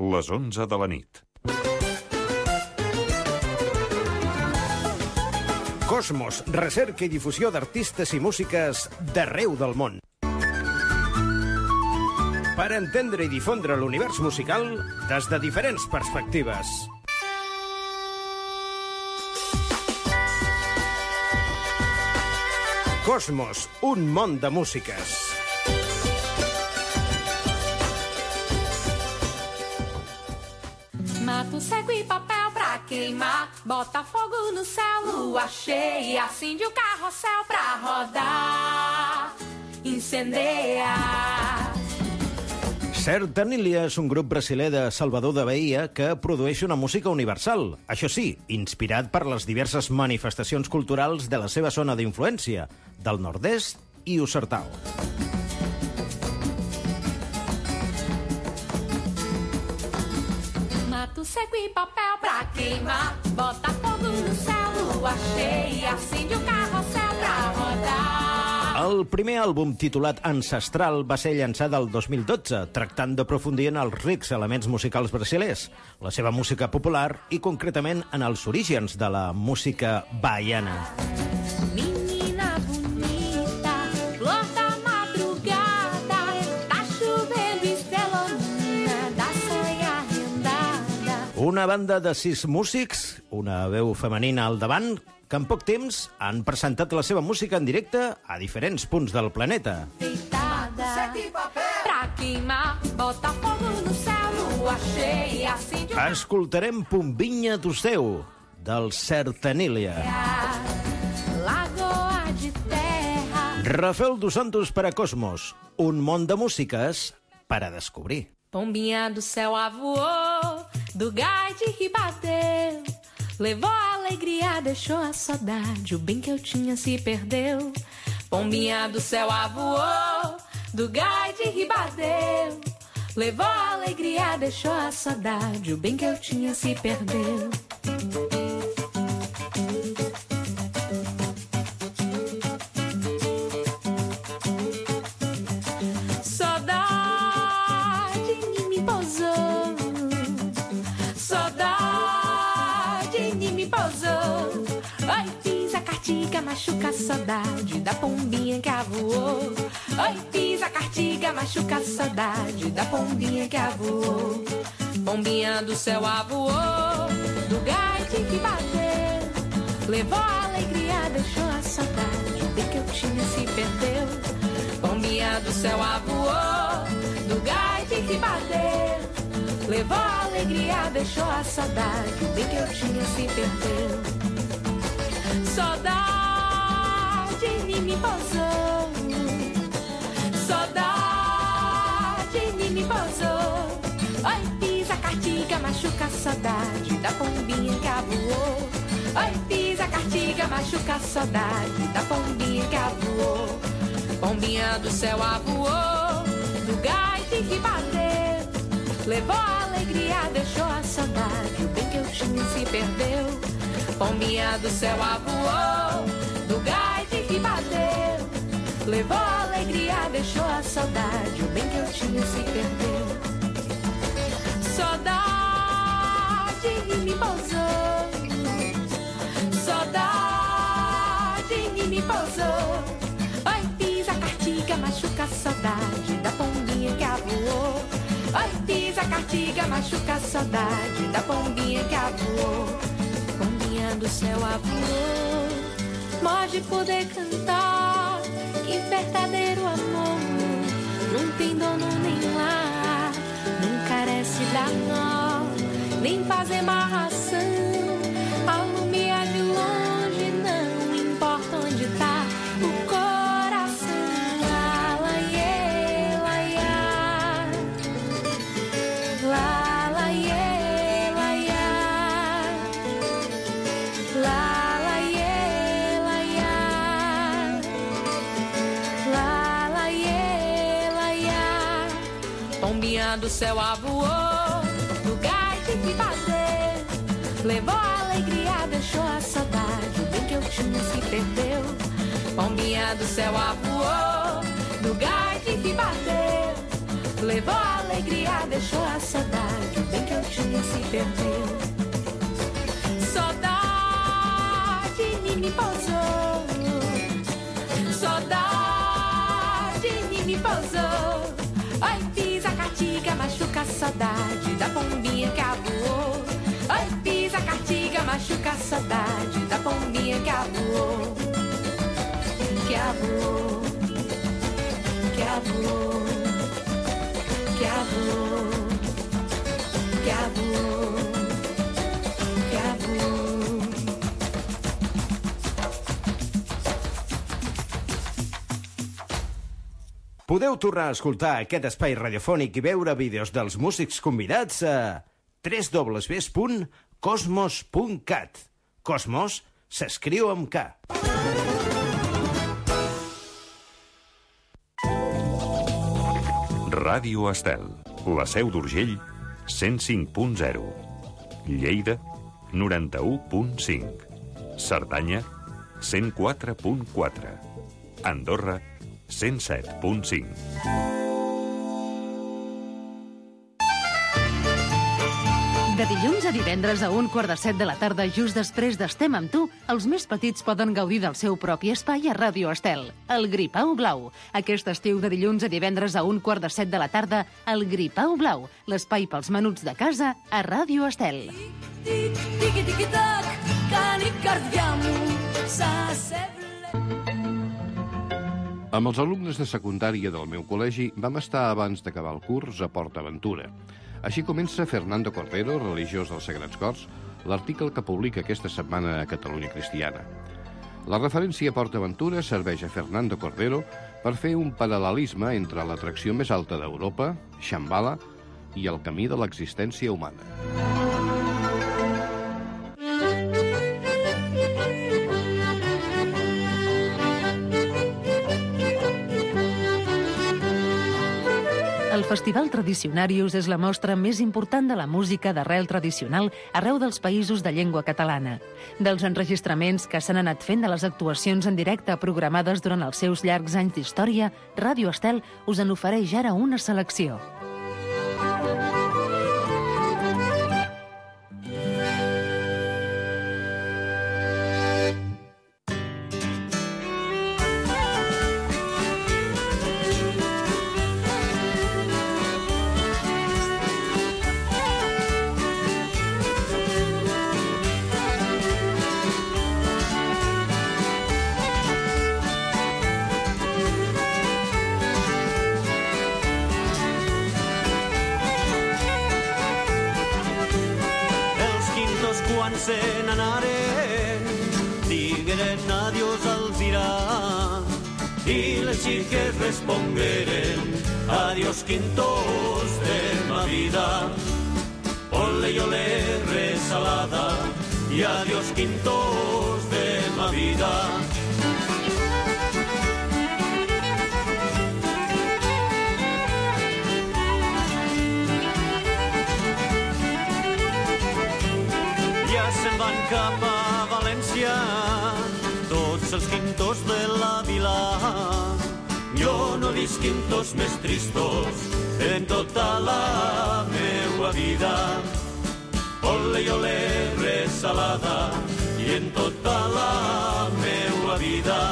les 11 de la nit. Cosmos, recerca i difusió d'artistes i músiques d'arreu del món. Per entendre i difondre l'univers musical des de diferents perspectives. Cosmos, un món de músiques. Mato, cego e papel pra queimar, bota fogo no céu, lua cheia, acende o carrossel pra rodar, incendeia. Sertanília és un grup brasiler de Salvador da Bahia que produeix una música universal, això sí, inspirat per les diverses manifestacions culturals de la seva zona d'influència, del nord-est i o sertão. Mato, cego e papel pra queimar, bota fogo no céu, lua cheia, acende o carrossel pra rodar. El primer àlbum, titulat Ancestral, va ser llançat el 2012, tractant d'aprofundir en els rics elements musicals brasilers, la seva música popular i, concretament, en els orígens de la música baiana. Menina bonita, flor da madrugada, tá chovendo estrelona da saia rendada. Una banda de 6 músics, una veu femenina al davant, que en poc temps han presentat la seva música en directe a diferents punts del planeta. Escoltarem Pombinha do Céu, del Sertanília. Rafael dos Santos para Cosmos, un món de músiques per a descobrir. Pombinha do céu avoou, do gás de ribateu, levou a alegria, deixou a saudade, o bem que eu tinha se perdeu. Pombinha do céu avoou, do gás de ribateu, levou a alegria, deixou a saudade, o bem que eu tinha se perdeu. Machuca a saudade da pombinha que avoou. Oi, fiz a cartiga, machuca a saudade da pombinha que avoou. Pombinha do céu avoou, do gás que bateu, levou a alegria, deixou a saudade, bem que eu tinha se perdeu. Pombinha do céu avoou, do gás que bateu, levou a alegria, deixou a saudade, bem que eu tinha se perdeu. Saudade me pousou, saudade me pousou. Oi, fiz a cartiga, machuca a saudade da pombinha que avoou. Oi, fiz a cartiga, machuca a saudade da pombinha que avoou. Pombinha do céu avoou, do gás que bateu, levou a alegria, deixou a saudade, o bem que eu tinha se perdeu. Pombinha do céu avoou, do gás que bateu, levou a alegria, deixou a saudade, o bem que eu tinha se perdeu. Saudade me pousou, saudade me pousou. Oi, fiz a cartiga, machuca a saudade da pombinha que avoou. Oi, fiz a cartiga, machuca a saudade da pombinha que avoou. Pombinha do céu avoou, pode poder cantar, que verdadeiro amor não tem dono nem lar, não carece da nó, nem faz amarração, alumia de longe, não importa onde tá o coração. La la ye, la ya, la la ye, la ya, la la ye, la ya, la la ye, la ya. Pombinha do céu avoou, do gás que bateu, levou a alegria, deixou a saudade, o bem que eu tinha se perdeu. Pombinha do céu avoou, do gás que bateu, levou a alegria, deixou a saudade, o bem que perdeu. Saudade me pousou, saudade me pousou. Oi, pisa, cartiga, machuca a saudade da pombinha que voou. Oi, pisa, cartiga, machuca a saudade da pombinha que voou. Que voou, que voou, que voou, que voou, que voou. Podeu tornar a escoltar aquest espai radiofònic i veure vídeos dels músics convidats a www.cosmos.cat. Cosmos s'escriu amb K. Ràdio Estel, la Seu d'Urgell, 105.0. Lleida, 91.5. Cerdanya, 104.4. Andorra, 107.5. De dilluns a divendres a 1:15 de la tarda, just després d'Estem amb tu, els més petits poden gaudir del seu propi espai a Ràdio Estel, el Gripau Blau. Aquest estiu de dilluns a divendres a 1:15 de la tarda, el Gripau Blau, l'espai pels menuts de casa a Ràdio Estel. Amb els alumnes de secundària del meu col·legi vam estar abans d'acabar el curs a PortAventura. Així comença Fernando Cordero, religiós dels Sagrats Cors, l'article que publica aquesta setmana a Catalunya Cristiana. La referència a PortAventura serveix a Fernando Cordero per fer un paral·lelisme entre l'atracció més alta d'Europa, Shambhala, i el camí de l'existència humana. El Festival Tradicionarius és la mostra més important de la música d'arrel tradicional arreu dels països de llengua catalana. Dels enregistraments que s'han anat fent de les actuacions en directe programades durant els seus llargs anys d'història, Ràdio Estel us en ofereix ara una selecció. Quan se n'anaren, digueren adiós al Zirà, i les xiques respongueren adiós quintos de ma vida. Ole i ole resalada, i adiós quintos de ma vida. Se'n van cap a València, tots els quintos de la vila. Jo no he vist quintos més tristos en tota la meua vida. Ole i ole resalada, i en tota la meua vida.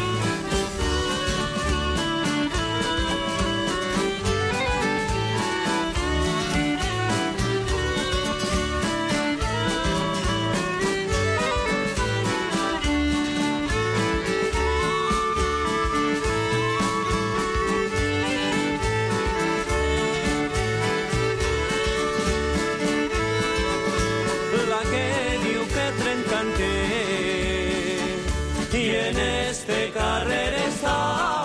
I en este carrer està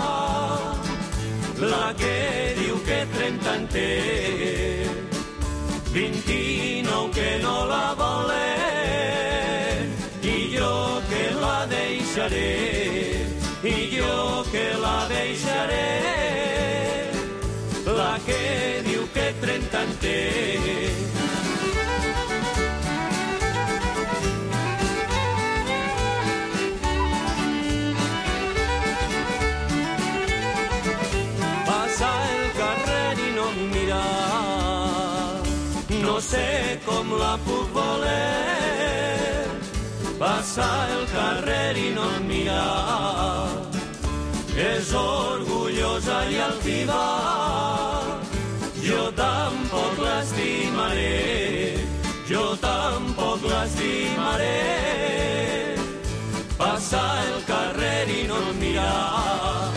la que diu que 30 en té, 29 que no la volen, i jo que la deixaré, i jo que la deixaré. La que diu que 30 en té. sé com la puc voler, passar el carrer i no em mirar. És orgullosa i altiva, jo tampoc l'estimaré, jo tampoc l'estimaré. Passar el carrer i no em mirar.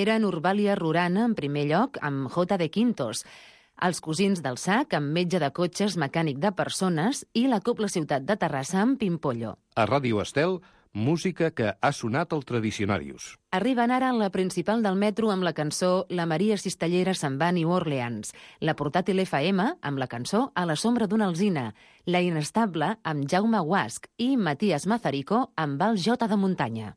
era Norvàlia Rurana, en primer lloc, amb J. de Quintos, Els cosins del Sac, amb Metge de cotxes, mecànic de persones, i la Cobla Ciutat de Terrassa, amb Pimpollo. A Ràdio Estel, música que ha sonat al Tradicionarius. Arriben ara en la principal del metro amb la cançó La Maria Cistellera se'n va a New Orleans, la portàtil FM amb la cançó A la sombra d'una alzina, la Inestable amb Jaume Guasch i Matías Mazarico amb Val J de Muntanya.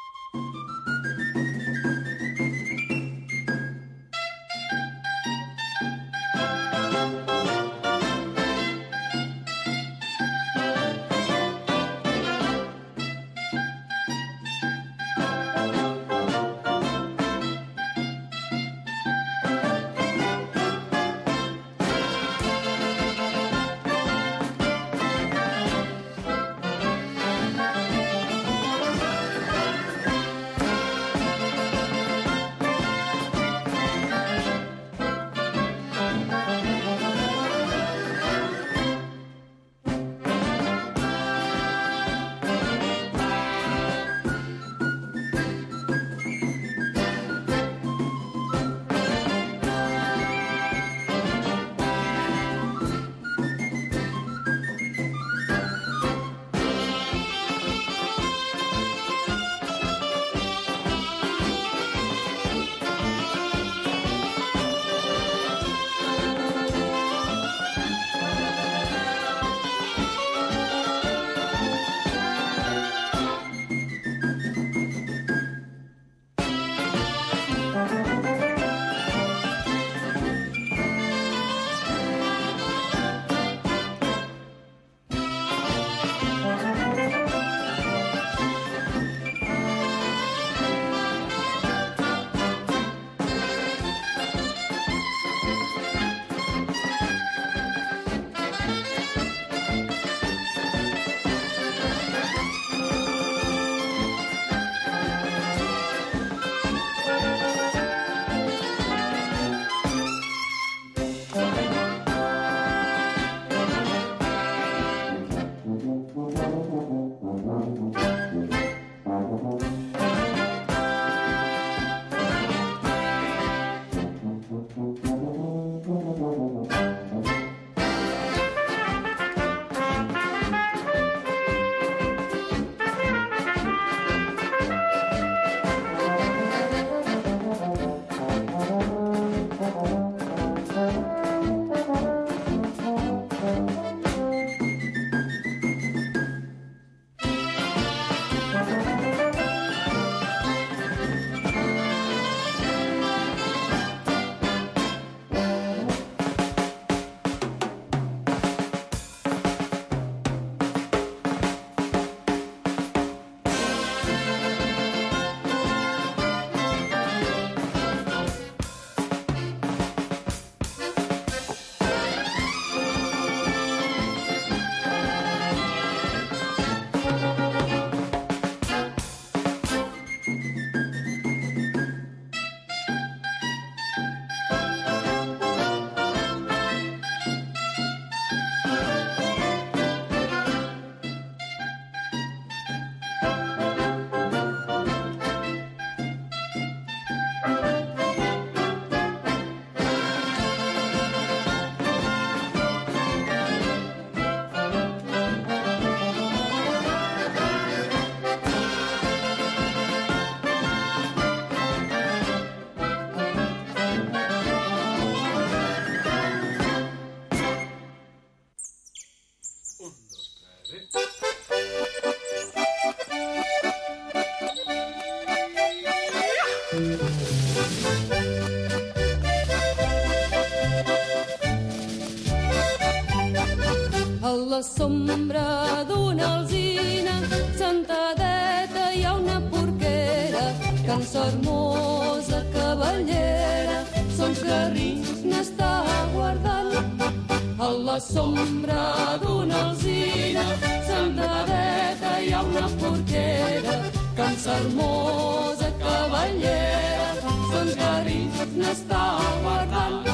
la sombra d'una alzina, sentadeta hi ha una porquera, cançó hermosa, cavallera, son carrins n'està guardant. A la sombra d'una alzina, sentadeta hi ha una porquera, cançó hermosa, cavallera, son carrins n'està guardant.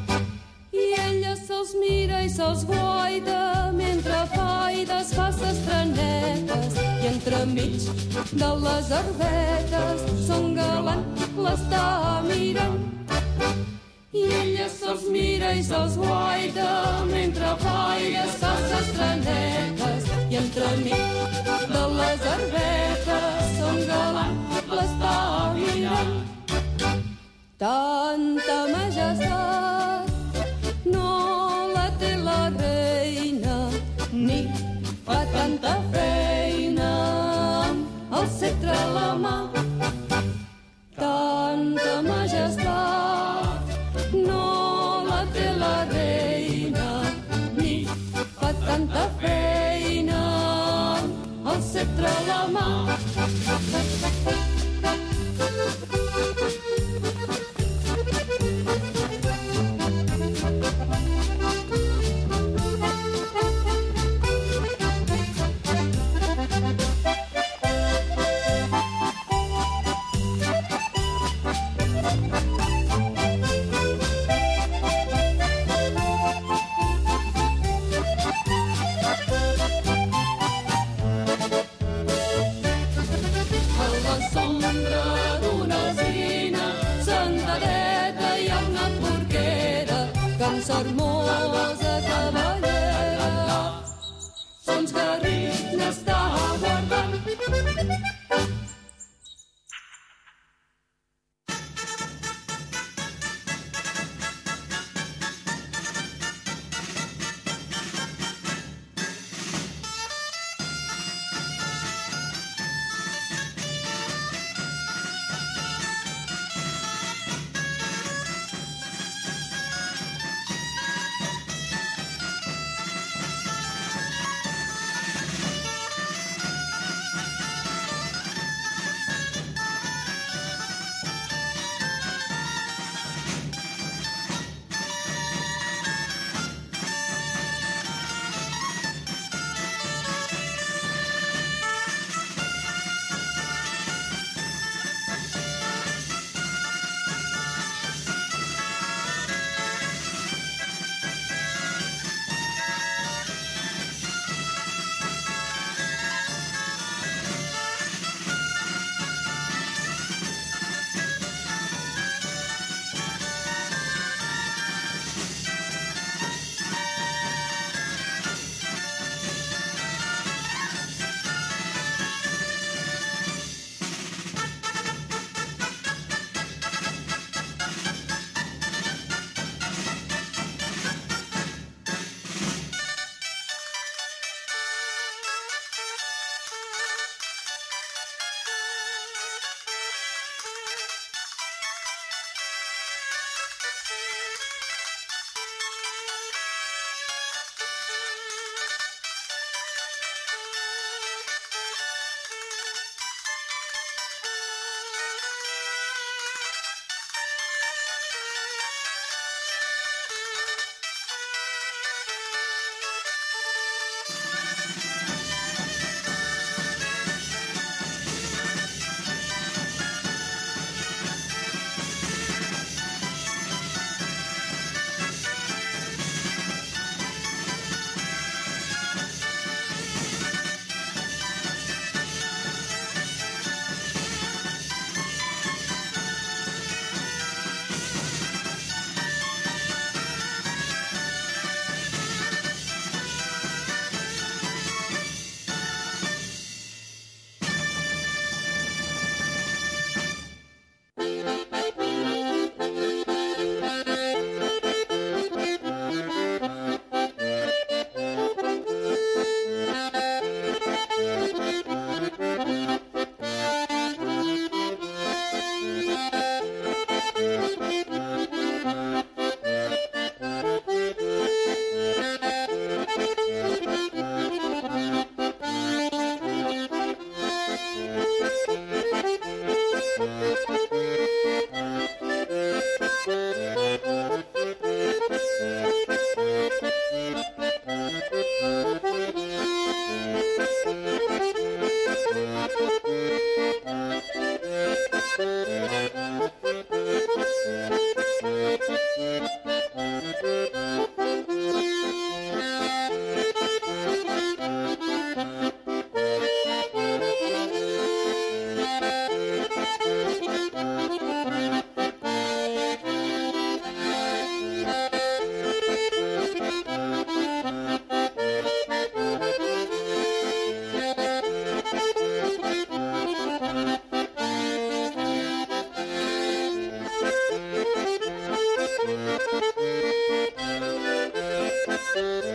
Se'ls mira i se'ls guaida mentre fa i desfà ses trenetes i entremig de les herbetes son galant l'està mirant. I ella se'ls mira i se'ls guaita mentre faia ses estrenetes. I entremig de les herbetes son galant l'està mirant. Tanta majestat no la té la reina, ni fa tanta feina amb el cetre a la mà. Tanta majestat no la té la reina, ni fa tanta feina amb el cetre a la mà. A les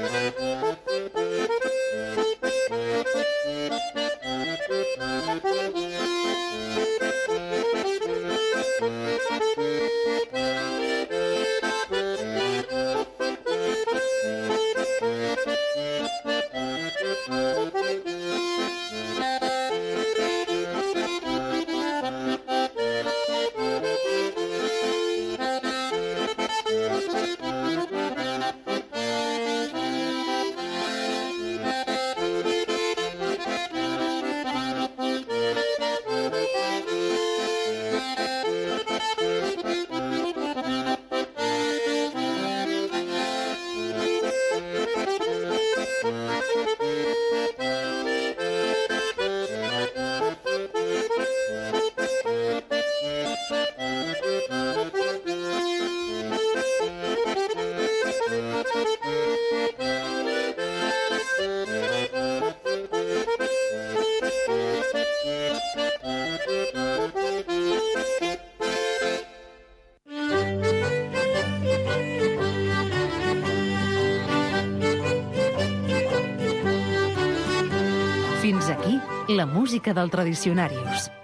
Fins aquí la música del Tradicionarius.